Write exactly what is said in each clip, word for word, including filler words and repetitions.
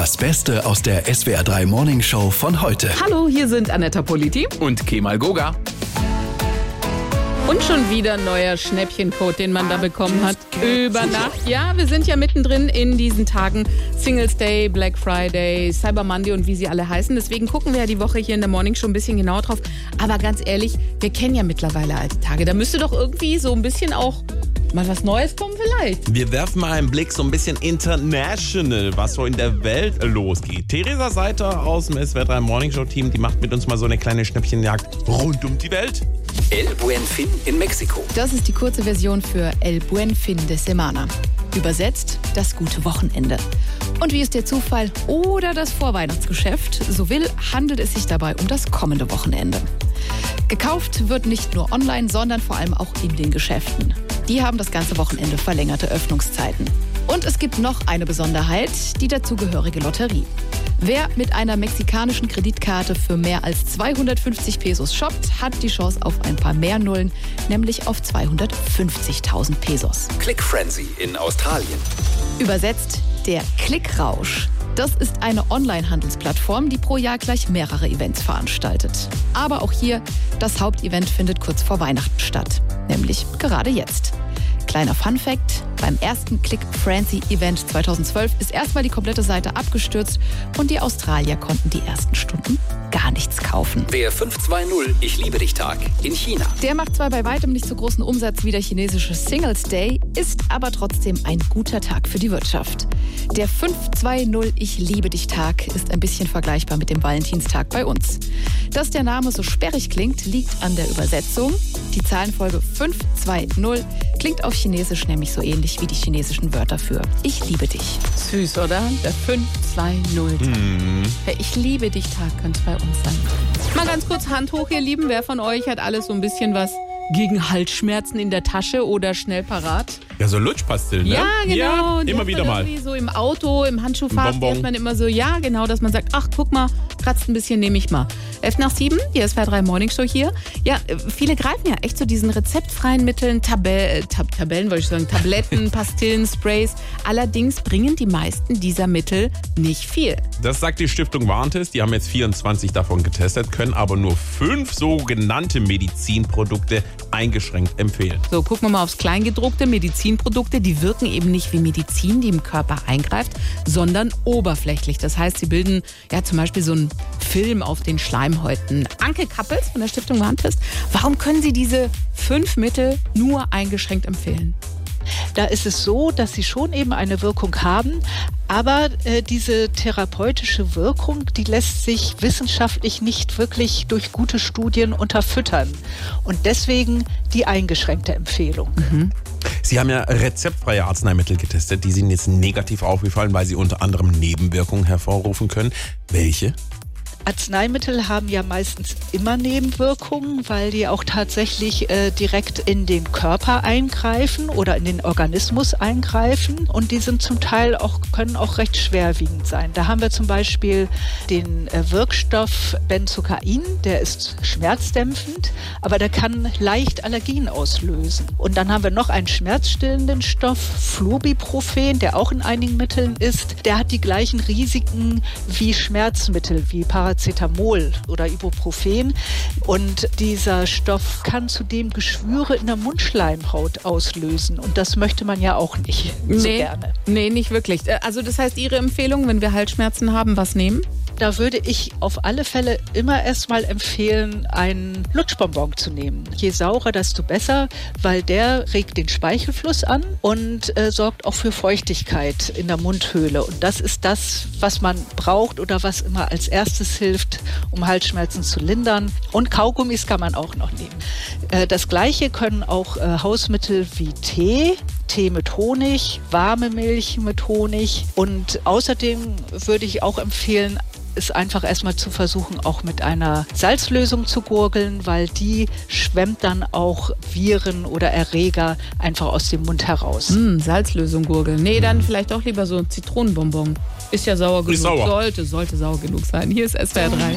Das Beste aus der S W R drei Morning Show von heute. Hallo, hier sind Annetta Politi und Kemal Goga. Und schon wieder ein neuer Schnäppchencode, den man da bekommen hat. Über Nacht. Ja, wir sind ja mittendrin in diesen Tagen. Singles Day, Black Friday, Cyber Monday und wie sie alle heißen. Deswegen gucken wir ja die Woche hier in der Morning Show ein bisschen genauer drauf. Aber ganz ehrlich, wir kennen ja mittlerweile alte Tage. Da müsste doch irgendwie so ein bisschen auch mal was Neues kommen vielleicht. Wir werfen mal einen Blick so ein bisschen international, was so in der Welt losgeht. Theresa Seiter aus dem S W R drei Morning Show Team, die macht mit uns mal so eine kleine Schnäppchenjagd rund um die Welt. El Buen Fin in Mexiko. Das ist die kurze Version für El Buen Fin de Semana. Übersetzt, das gute Wochenende. Und wie es der Zufall oder das Vorweihnachtsgeschäft so will, handelt es sich dabei um das kommende Wochenende. Gekauft wird nicht nur online, sondern vor allem auch in den Geschäften. Die haben das ganze Wochenende verlängerte Öffnungszeiten. Und es gibt noch eine Besonderheit, die dazugehörige Lotterie. Wer mit einer mexikanischen Kreditkarte für mehr als zweihundertfünfzig Pesos shoppt, hat die Chance auf ein paar mehr Nullen, nämlich auf zweihundertfünfzigtausend Pesos. Click Frenzy in Australien. Übersetzt der Klickrausch. Das ist eine Online-Handelsplattform, die pro Jahr gleich mehrere Events veranstaltet. Aber auch hier, das Hauptevent findet kurz vor Weihnachten statt, nämlich gerade jetzt. Kleiner Funfact: Beim ersten Click Frenzy Event zweitausendzwölf ist erstmal die komplette Seite abgestürzt und die Australier konnten die ersten Stunden gar nichts kaufen. Der fünf zwei null Ich liebe dich Tag in China. Der macht zwar bei weitem nicht so großen Umsatz wie der chinesische Singles Day, ist aber trotzdem ein guter Tag für die Wirtschaft. Der fünf zwei null Ich liebe dich Tag ist ein bisschen vergleichbar mit dem Valentinstag bei uns. Dass der Name so sperrig klingt, liegt an der Übersetzung. Die Zahlenfolge fünf zwei null klingt auf Chinesisch nämlich so ähnlich wie die chinesischen Wörter für Ich liebe dich. Süß, oder? Der fünf zwei null Tag. Mm. Der Ich liebe dich Tag könnte bei uns sein. Mal ganz kurz Hand hoch, ihr Lieben. Wer von euch hat alles so ein bisschen was gegen Halsschmerzen in der Tasche oder schnell parat? Ja, so Lutschpastillen, ne? Ja, genau. Ja, Die immer hat wieder man mal. irgendwie so im Auto, im Handschuhfach, Bonbon. die hat man immer so, ja, genau, dass man sagt, ach, guck mal, kratzt ein bisschen, nehme ich mal. elf nach sieben, die S W R drei Morning Show hier. Ja, viele greifen ja echt zu diesen rezeptfreien Mitteln, Tabell, Tab- Tabellen, wollte ich sagen, Tabletten, Pastillen, Sprays. Allerdings bringen die meisten dieser Mittel nicht viel. Das sagt die Stiftung Warentest. Die haben jetzt vierundzwanzig davon getestet, können aber nur fünf sogenannte Medizinprodukte eingeschränkt empfehlen. So, gucken wir mal aufs Kleingedruckte. Medizinprodukte, die wirken eben nicht wie Medizin, die im Körper eingreift, sondern oberflächlich. Das heißt, sie bilden ja zum Beispiel so einen Film auf den Schleimhäuten. Anke Kappels von der Stiftung Warentest, warum können Sie diese fünf Mittel nur eingeschränkt empfehlen? Da ist es so, dass sie schon eben eine Wirkung haben, aber äh, diese therapeutische Wirkung, die lässt sich wissenschaftlich nicht wirklich durch gute Studien unterfüttern. Und deswegen die eingeschränkte Empfehlung. Mhm. Sie haben ja rezeptfreie Arzneimittel getestet. Die sind jetzt negativ aufgefallen, weil sie unter anderem Nebenwirkungen hervorrufen können. Welche? Arzneimittel haben ja meistens immer Nebenwirkungen, weil die auch tatsächlich äh, direkt in den Körper eingreifen oder in den Organismus eingreifen. Und die sind zum Teil auch, können auch recht schwerwiegend sein. Da haben wir zum Beispiel den äh, Wirkstoff Benzocain, der ist schmerzdämpfend, aber der kann leicht Allergien auslösen. Und dann haben wir noch einen schmerzstillenden Stoff, Flurbiprofen, der auch in einigen Mitteln ist. Der hat die gleichen Risiken wie Schmerzmittel, wie Paracetamol. Paracetamol oder Ibuprofen. Und dieser Stoff kann zudem Geschwüre in der Mundschleimhaut auslösen. Und das möchte man ja auch nicht so nee, gerne. Nee, nicht wirklich. Also das heißt, Ihre Empfehlung, wenn wir Halsschmerzen haben, was nehmen? Da würde ich auf alle Fälle immer erstmal empfehlen, einen Lutschbonbon zu nehmen. Je saurer, desto besser, weil der regt den Speichelfluss an und äh, sorgt auch für Feuchtigkeit in der Mundhöhle. Und das ist das, was man braucht oder was immer als erstes hilft, um Halsschmerzen zu lindern. Und Kaugummis kann man auch noch nehmen. Äh, das Gleiche können auch äh, Hausmittel wie Tee, Tee mit Honig, warme Milch mit Honig. Und außerdem würde ich auch empfehlen, ist einfach erstmal zu versuchen, auch mit einer Salzlösung zu gurgeln, weil die schwemmt dann auch Viren oder Erreger einfach aus dem Mund heraus. Mm, Salzlösung gurgeln. Nee, dann vielleicht auch lieber so ein Zitronenbonbon. Ist ja sauer genug. Ist sauer. Sollte, sollte sauer genug sein. Hier ist S W R drei.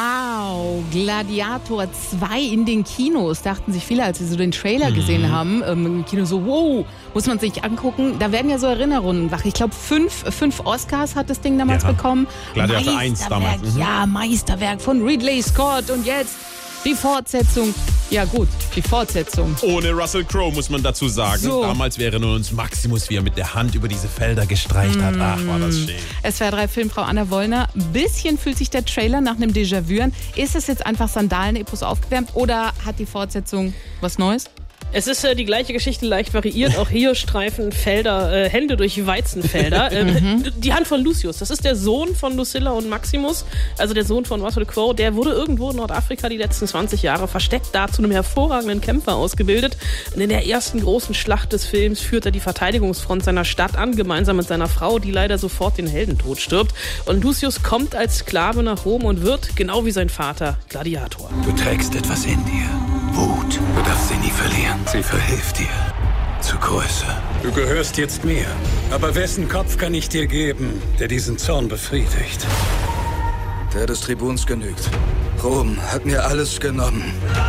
Wow, Gladiator zwei in den Kinos. Dachten sich viele, als sie so den Trailer gesehen haben, ähm, im Kino so, wow, muss man sich angucken. Da werden ja so Erinnerungen wach. Ich glaube, fünf, fünf Oscars hat das Ding damals ja. bekommen. Gladiator eins damals. Mhm. Ja, Meisterwerk von Ridley Scott. Und jetzt die Fortsetzung. Ja gut, die Fortsetzung. Ohne Russell Crowe, muss man dazu sagen. So. Damals wäre nur uns Maximus, wie er mit der Hand über diese Felder gestreicht hat. Ach, war das schön. S W R drei Filmfrau Anna Wollner. Bisschen fühlt sich der Trailer nach einem Déjà-vu an. Ist es jetzt einfach Sandalen-Epos aufgewärmt oder hat die Fortsetzung was Neues? Es ist äh, die gleiche Geschichte, leicht variiert. Auch hier streifen Felder, äh, Hände durch Weizenfelder. Ähm, mhm. Die Hand von Lucius, das ist der Sohn von Lucilla und Maximus, also der Sohn von Russell Crowe. Der wurde irgendwo in Nordafrika die letzten zwanzig Jahre versteckt, da zu einem hervorragenden Kämpfer ausgebildet. Und in der ersten großen Schlacht des Films führt er die Verteidigungsfront seiner Stadt an, gemeinsam mit seiner Frau, die leider sofort den Heldentod stirbt. Und Lucius kommt als Sklave nach Rom und wird, genau wie sein Vater, Gladiator. Du trägst etwas in dir. Wut. Du darfst sie nie verlieren. Sie verhilft dir zur Größe. Du gehörst jetzt mir. Aber wessen Kopf kann ich dir geben, der diesen Zorn befriedigt? Der des Tribuns genügt. Rom hat mir alles genommen.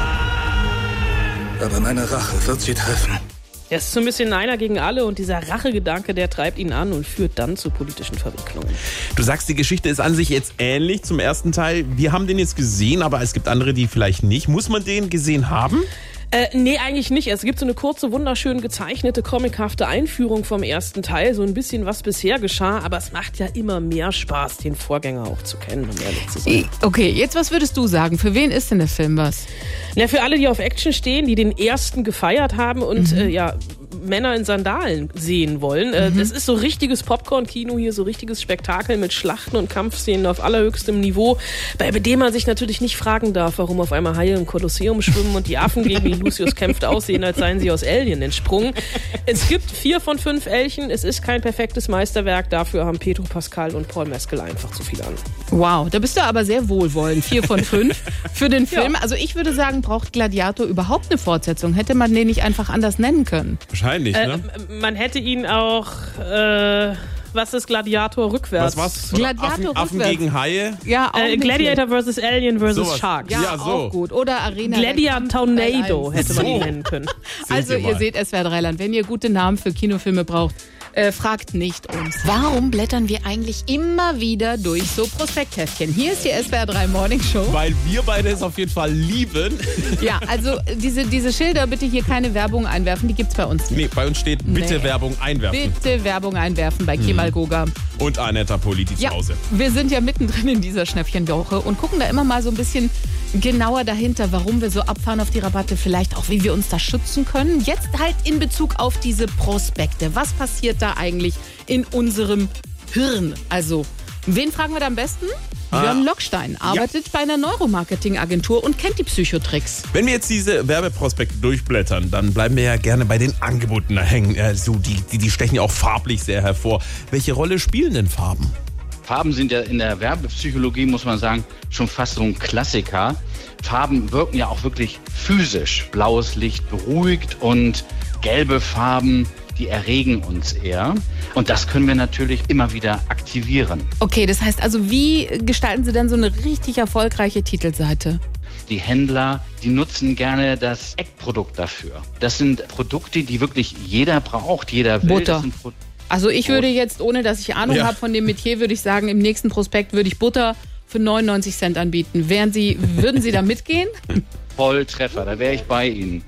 Aber meine Rache wird sie treffen. Er ist so ein bisschen einer gegen alle und dieser Rachegedanke, der treibt ihn an und führt dann zu politischen Verwicklungen. Du sagst, die Geschichte ist an sich jetzt ähnlich zum ersten Teil. Wir haben den jetzt gesehen, aber es gibt andere, die vielleicht nicht. Muss man den gesehen haben? Äh, nee, eigentlich nicht. Es gibt so eine kurze, wunderschön gezeichnete, comichafte Einführung vom ersten Teil. So ein bisschen, was bisher geschah. Aber es macht ja immer mehr Spaß, den Vorgänger auch zu kennen, um ehrlich zu sein. Okay, jetzt was würdest du sagen? Für wen ist denn der Film was? Na, für alle, die auf Action stehen, die den ersten gefeiert haben und mhm. äh, ja, Männer in Sandalen sehen wollen. Äh, mhm. Das ist so richtiges Popcorn-Kino hier, so richtiges Spektakel mit Schlachten und Kampfszenen auf allerhöchstem Niveau, bei dem man sich natürlich nicht fragen darf, warum auf einmal Haie im Kolosseum schwimmen und die Affen, gegen die Lucius kämpft, aussehen, als seien sie aus Alien entsprungen. Es gibt vier von fünf Elchen. Es ist kein perfektes Meisterwerk. Dafür haben Pedro Pascal und Paul Mescal einfach zu viel an. Wow, da bist du aber sehr wohlwollend. Vier von fünf für den Film. Ja. Also ich würde sagen, braucht Gladiator überhaupt eine Fortsetzung? Hätte man den nicht einfach anders nennen können? Wahrscheinlich, ne? Äh, man hätte ihn auch... Äh, was ist Gladiator rückwärts? Was war's? Gladiator Affen, rückwärts. Affen gegen Haie? Ja, auch äh, Gladiator versus Alien versus so Shark. Ja, ja, so. auch gut. Oder Arena. Gladiator Tornado hätte man so. ihn nennen können. Also ihr, ihr seht S W R drei Land, wenn ihr gute Namen für Kinofilme braucht, äh, fragt nicht uns. Warum blättern wir eigentlich immer wieder durch so Prospektheftchen? Hier ist die S W R drei Morning Show. Weil wir beide es auf jeden Fall lieben. Ja, also diese, diese Schilder, bitte hier keine Werbung einwerfen, die gibt's bei uns nicht. Nee, bei uns steht bitte Nee. Werbung einwerfen. Bitte Werbung einwerfen bei Kemal Goga. Und Anetta Politi Ja, zu Hause. wir sind ja mittendrin in dieser Schnäppchenwoche und gucken da immer mal so ein bisschen genauer dahinter, warum wir so abfahren auf die Rabatte, vielleicht auch, wie wir uns da schützen können. Jetzt halt in Bezug auf diese Prospekte. Was passiert da eigentlich in unserem Hirn? Also, wen fragen wir da am besten? Ah. Björn Lockstein arbeitet ja. bei einer Neuromarketing-Agentur und kennt die Psychotricks. Wenn wir jetzt diese Werbeprospekte durchblättern, dann bleiben wir ja gerne bei den Angeboten da hängen. Also die, die, die stechen ja auch farblich sehr hervor. Welche Rolle spielen denn Farben? Farben sind ja in der Werbepsychologie, muss man sagen, schon fast so ein Klassiker. Farben wirken ja auch wirklich physisch. Blaues Licht beruhigt und gelbe Farben, die erregen uns eher. Und das können wir natürlich immer wieder aktivieren. Okay, das heißt also, wie gestalten Sie denn so eine richtig erfolgreiche Titelseite? Die Händler, die nutzen gerne das Eckprodukt dafür. Das sind Produkte, die wirklich jeder braucht, jeder will. Butter. Das sind Pro- Also ich würde jetzt, ohne dass ich Ahnung Ja. habe von dem Metier, würde ich sagen, im nächsten Prospekt würde ich Butter für neunundneunzig Cent anbieten. Wären Sie, würden Sie da mitgehen? Volltreffer, da wäre ich bei Ihnen.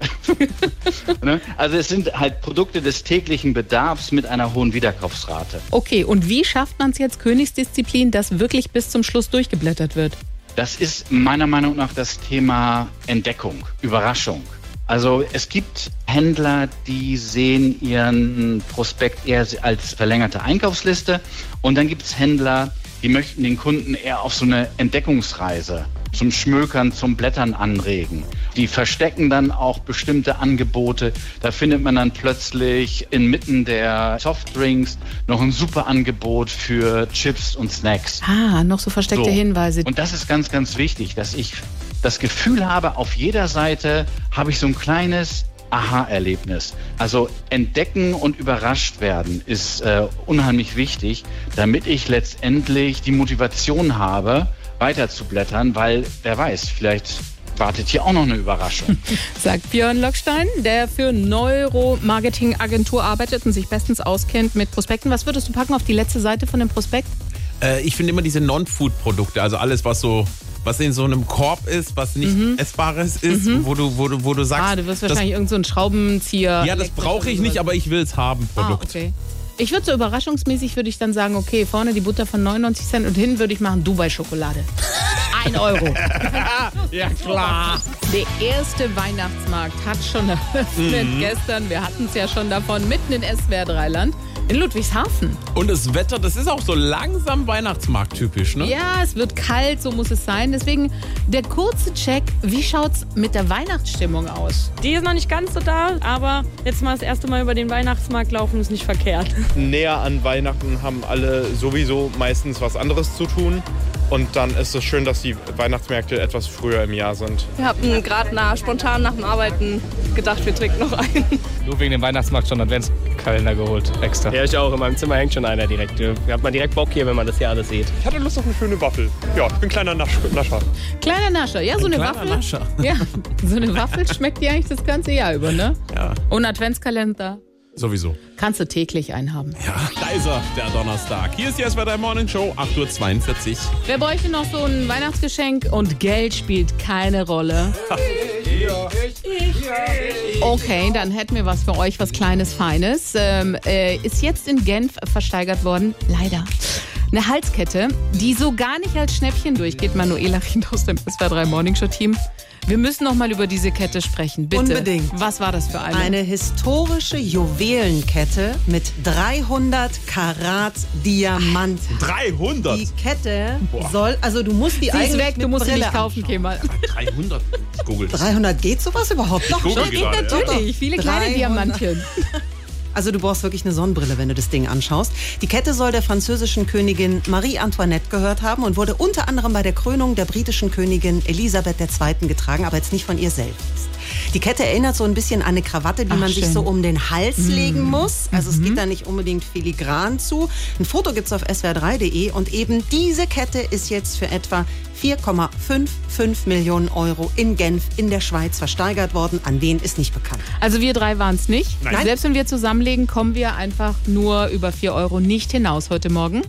Ne? Also es sind halt Produkte des täglichen Bedarfs mit einer hohen Wiederkaufsrate. Okay, und wie schafft man es jetzt, Königsdisziplin, dass wirklich bis zum Schluss durchgeblättert wird? Das ist meiner Meinung nach das Thema Entdeckung, Überraschung. Also es gibt Händler, die sehen ihren Prospekt eher als verlängerte Einkaufsliste und dann gibt es Händler, die möchten den Kunden eher auf so eine Entdeckungsreise zum Schmökern, zum Blättern anregen. Die verstecken dann auch bestimmte Angebote. Da findet man dann plötzlich inmitten der Softdrinks noch ein super Angebot für Chips und Snacks. Ah, noch so versteckte So. Hinweise. Und das ist ganz, ganz wichtig, dass ich das Gefühl habe, auf jeder Seite habe ich so ein kleines Aha-Erlebnis. Also entdecken und überrascht werden ist äh, unheimlich wichtig, damit ich letztendlich die Motivation habe, weiter zu blättern, weil wer weiß, vielleicht wartet hier auch noch eine Überraschung. Sagt Björn Lockstein, der für Neuromarketing-Agentur arbeitet und sich bestens auskennt mit Prospekten. Was würdest du packen auf die letzte Seite von dem Prospekt? Äh, ich finde immer diese Non-Food-Produkte, also alles, was so was in so einem Korb ist, was nicht mhm. Essbares ist, mhm. wo, du, wo, du, wo du sagst... Ah, du wirst wahrscheinlich irgend so einen Schraubenzieher... Ja, das brauche ich nicht, aber ich will es haben, Produkt. Ah, okay. Ich würde so überraschungsmäßig, würde ich dann sagen, okay, vorne die Butter von neunundneunzig Cent und hinten würde ich machen Dubai-Schokolade. Ein Euro. Ja, klar. Der erste Weihnachtsmarkt hat schon eröffnet mhm. gestern. Wir hatten es ja schon davon, mitten in S W R drei Land. In Ludwigshafen. Und das Wetter, das ist auch so langsam Weihnachtsmarkt-typisch, ne? Ja, es wird kalt, so muss es sein. Deswegen der kurze Check, wie schaut's mit der Weihnachtsstimmung aus? Die ist noch nicht ganz so da, aber jetzt mal das erste Mal über den Weihnachtsmarkt laufen ist nicht verkehrt. Näher an Weihnachten haben alle sowieso meistens was anderes zu tun. Und dann ist es schön, dass die Weihnachtsmärkte etwas früher im Jahr sind. Wir haben gerade na, spontan nach dem Arbeiten gedacht, wir trinken noch einen. Nur wegen dem Weihnachtsmarkt schon Adventskalender geholt, extra. Ja, ich auch. In meinem Zimmer hängt schon einer direkt. Da hat man direkt Bock hier, wenn man das hier alles sieht. Ich hatte Lust auf eine schöne Waffel. Ja, ich bin kleiner Nasch Nascher. Kleiner Nascher, ja, so Ein eine kleiner Waffel. Nascher. Ja, so eine Waffel schmeckt dir eigentlich das ganze Jahr über, ne? Ja. Und Adventskalender. Sowieso. Kannst du täglich einhaben. Ja, da ist er, der Donnerstag. Hier ist die S W R drei Morning Show, acht Uhr zweiundvierzig. Wer bräuchte noch so ein Weihnachtsgeschenk und Geld spielt keine Rolle? Okay, dann hätten wir was für euch, was Kleines, Feines. Ähm, äh, ist jetzt in Genf versteigert worden, leider. Eine Halskette, die so gar nicht als Schnäppchen durchgeht. Manuela Ried aus dem S W R drei Morning Show Team. Wir müssen noch mal über diese Kette sprechen, bitte. Unbedingt. Was war das für eine? Eine historische Juwelenkette mit dreihundert Karat Diamanten. dreihundert? Die Kette Boah. soll, also du musst die Sie eigentlich ist weg, mit du musst sie Brille nicht kaufen, Kemal. dreihundert? Ich google das. dreihundert, geht sowas überhaupt noch? google Doch, geht gerade, natürlich. Viele kleine dreihundert. Diamantchen. Also du brauchst wirklich eine Sonnenbrille, wenn du das Ding anschaust. Die Kette soll der französischen Königin Marie Antoinette gehört haben und wurde unter anderem bei der Krönung der britischen Königin Elisabeth der Zweite getragen, aber jetzt nicht von ihr selbst. Die Kette erinnert so ein bisschen an eine Krawatte, die Ach, man schön. sich so um den Hals Mm. legen muss. Also Mhm. es geht da nicht unbedingt filigran zu. Ein Foto gibt's auf S W R drei punkt de und eben diese Kette ist jetzt für etwa vier Komma fünfundfünfzig Millionen Euro in Genf in der Schweiz versteigert worden. An wen ist nicht bekannt. Also wir drei waren es nicht. Nein. Selbst wenn wir zusammenlegen, kommen wir einfach nur über vier Euro nicht hinaus heute Morgen.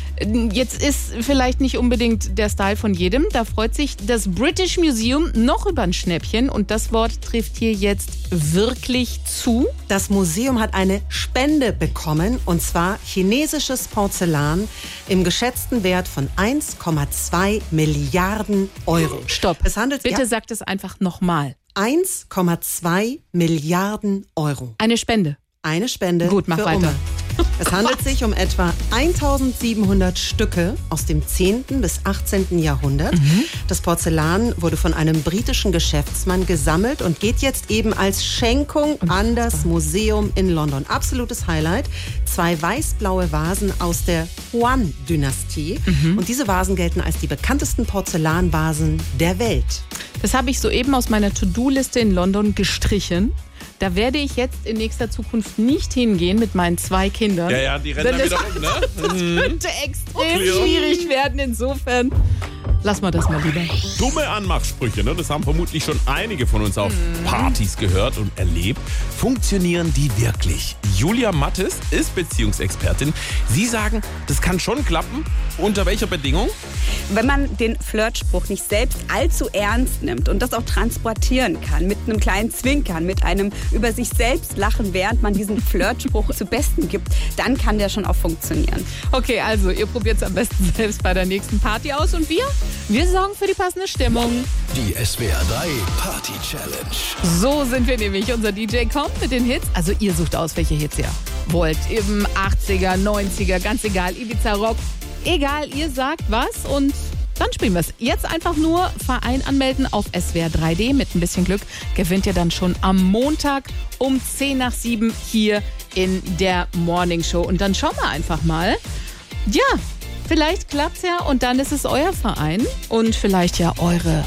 Jetzt ist vielleicht nicht unbedingt der Style von jedem. Da freut sich das British Museum noch über ein Schnäppchen. Und das Wort trifft hier jetzt wirklich zu. Das Museum hat eine Spende bekommen, und zwar chinesisches Porzellan im geschätzten Wert von eins Komma zwei Milliarden Euro. Stopp. Es handelt Bitte ja, sagt es einfach nochmal. eins Komma zwei Milliarden Euro. Eine Spende. Eine Spende Gut, mach für weiter. Umme. Es handelt sich um etwa eintausendsiebenhundert Stücke aus dem zehnten bis achtzehnten Jahrhundert. Mhm. Das Porzellan wurde von einem britischen Geschäftsmann gesammelt und geht jetzt eben als Schenkung an das Museum in London. Absolutes Highlight. Zwei weiß-blaue Vasen aus der Yuan-Dynastie. Mhm. Und diese Vasen gelten als die bekanntesten Porzellanvasen der Welt. Das habe ich soeben aus meiner To-Do-Liste in London gestrichen. Da werde ich jetzt in nächster Zukunft nicht hingehen mit meinen zwei Kindern. Ja, ja, die rennen Denn dann das, wieder rum, ne? das könnte extrem schwierig werden. Insofern lass mal das mal lieber. Dumme Anmachsprüche, ne? Das haben vermutlich schon einige von uns auf Partys gehört und erlebt. Funktionieren die wirklich? Julia Mattes ist Beziehungsexpertin. Sie sagen, das kann schon klappen. Unter welcher Bedingung? Wenn man den Flirtspruch nicht selbst allzu ernst nimmt und das auch transportieren kann, mit einem kleinen Zwinkern, mit einem über sich selbst lachen, während man diesen Flirtspruch zu Besten gibt, dann kann der schon auch funktionieren. Okay, also ihr probiert es am besten selbst bei der nächsten Party aus. Und wir? Wir sorgen für die passende Stimmung. Die S W R drei Party Challenge. So sind wir nämlich. Unser D J kommt mit den Hits. Also ihr sucht aus, welche Hits ihr wollt. Eben achtziger, neunziger, ganz egal. Ibiza Rock. Egal, ihr sagt was und dann spielen wir es. Jetzt einfach nur Verein anmelden auf S W R drei punkt de. Mit ein bisschen Glück gewinnt ihr dann schon am Montag um zehn nach sieben hier in der Morning Show. Und dann schauen wir einfach mal. Ja, vielleicht klappt's ja und dann ist es euer Verein und vielleicht ja eure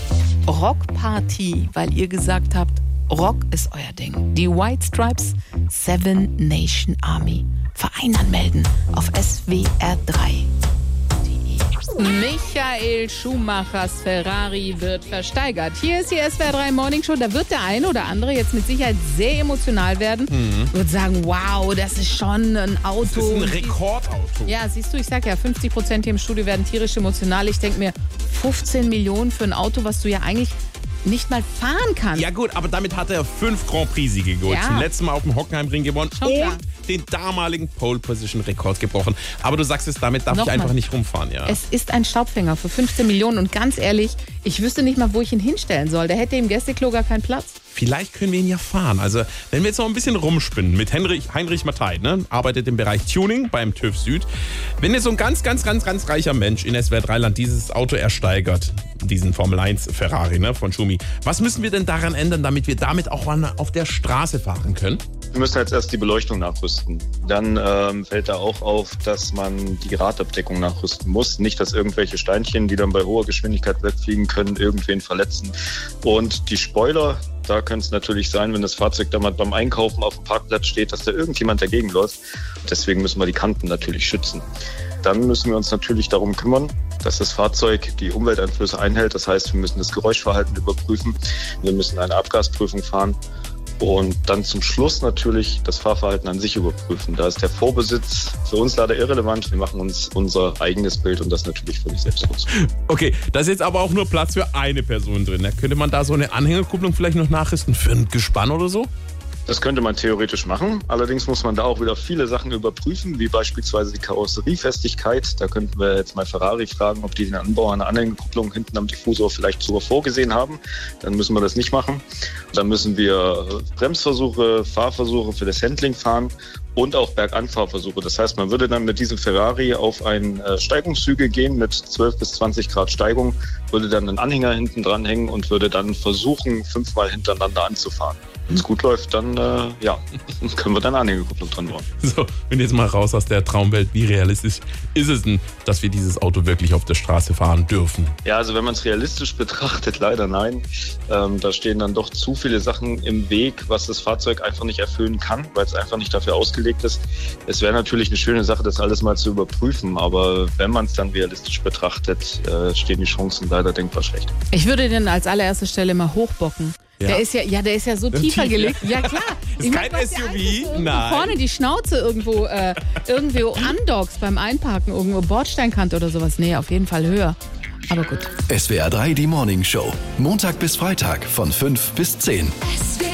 Rockparty, weil ihr gesagt habt, Rock ist euer Ding. Die White Stripes, Seven Nation Army. Verein anmelden auf S W R drei punkt de. Michael Schumachers Ferrari wird versteigert. Hier ist die S W R drei Morning Show. Da wird der eine oder andere jetzt mit Sicherheit sehr emotional werden. Mhm. Wird sagen, wow, das ist schon ein Auto. Das ist ein Rekordauto. Ja, siehst du, ich sag ja, fünfzig Prozent hier im Studio werden tierisch emotional. Ich denke mir, fünfzehn Millionen für ein Auto, was du ja eigentlich nicht mal fahren kannst. Ja gut, aber damit hat er fünf Grand Prix-Siege geholt. Ja. Zum letzten Mal auf dem Hockenheimring gewonnen Schon und klar. den damaligen Pole-Position-Rekord gebrochen. Aber du sagst es, damit darf Nochmal. ich einfach nicht rumfahren. Ja. Es ist ein Staubfänger für fünfzehn Millionen und ganz ehrlich, ich wüsste nicht mal, wo ich ihn hinstellen soll. Der hätte im Gästeklo gar keinen Platz. Vielleicht können wir ihn ja fahren. Also, wenn wir jetzt noch ein bisschen rumspinnen mit Henrich, Heinrich Mattei, ne? Arbeitet im Bereich Tuning beim TÜV Süd. Wenn jetzt so ein ganz, ganz, ganz, ganz reicher Mensch in S W R drei Land dieses Auto ersteigert, diesen Formel eins Ferrari, ne, von Schumi, was müssen wir denn daran ändern, damit wir damit auch auf der Straße fahren können? Wir müssen jetzt erst die Beleuchtung nachrüsten. Dann ähm, fällt da auch auf, dass man die Radabdeckung nachrüsten muss. Nicht, dass irgendwelche Steinchen, die dann bei hoher Geschwindigkeit wegfliegen können, irgendwen verletzen. Und die Spoiler, da könnte es natürlich sein, wenn das Fahrzeug dann mal beim Einkaufen auf dem Parkplatz steht, dass da irgendjemand dagegen läuft. Deswegen müssen wir die Kanten natürlich schützen. Dann müssen wir uns natürlich darum kümmern, dass das Fahrzeug die Umwelteinflüsse einhält. Das heißt, wir müssen das Geräuschverhalten überprüfen. Wir müssen eine Abgasprüfung fahren. Und dann zum Schluss natürlich das Fahrverhalten an sich überprüfen. Da ist der Vorbesitz für uns leider irrelevant. Wir machen uns unser eigenes Bild und das natürlich völlig selbstlos. Okay, da ist jetzt aber auch nur Platz für eine Person drin. Könnte man da so eine Anhängerkupplung vielleicht noch nachrüsten für ein Gespann oder so? Das könnte man theoretisch machen. Allerdings muss man da auch wieder viele Sachen überprüfen, wie beispielsweise die Karosseriefestigkeit. Da könnten wir jetzt mal Ferrari fragen, ob die den Anbau einer Anhängerkupplung hinten am Diffusor vielleicht sogar vorgesehen haben. Dann müssen wir das nicht machen. Dann müssen wir Bremsversuche, Fahrversuche für das Handling fahren und auch Berganfahrversuche. Das heißt, man würde dann mit diesem Ferrari auf einen Steigungshügel gehen mit zwölf bis zwanzig Grad Steigung, würde dann einen Anhänger hinten dranhängen und würde dann versuchen, fünfmal hintereinander anzufahren. Wenn es gut läuft, dann äh, ja, können wir dann Anhängerkupplung dran bauen. So, und jetzt mal raus aus der Traumwelt. Wie realistisch ist es denn, dass wir dieses Auto wirklich auf der Straße fahren dürfen? Ja, also wenn man es realistisch betrachtet, leider nein. Ähm, da stehen dann doch zu viele Sachen im Weg, was das Fahrzeug einfach nicht erfüllen kann, weil es einfach nicht dafür ausgelegt ist. Es wäre natürlich eine schöne Sache, das alles mal zu überprüfen, aber wenn man es dann realistisch betrachtet, äh, stehen die Chancen leider denkbar schlecht. Ich würde den als allererste Stelle mal hochbocken. Ja. Der ist ja, ja, der ist ja so tiefer tief, gelegt. ja. Ja klar. Ist Ich kein mein, S U V? was ja irgendwo Nein. Vorne die Schnauze irgendwo, äh, irgendwo andockst beim Einparken, irgendwo Bordsteinkante oder sowas. Nee, auf jeden Fall höher. Aber gut. S W R drei, die Morning Show. Montag bis Freitag von fünf bis zehn. S W R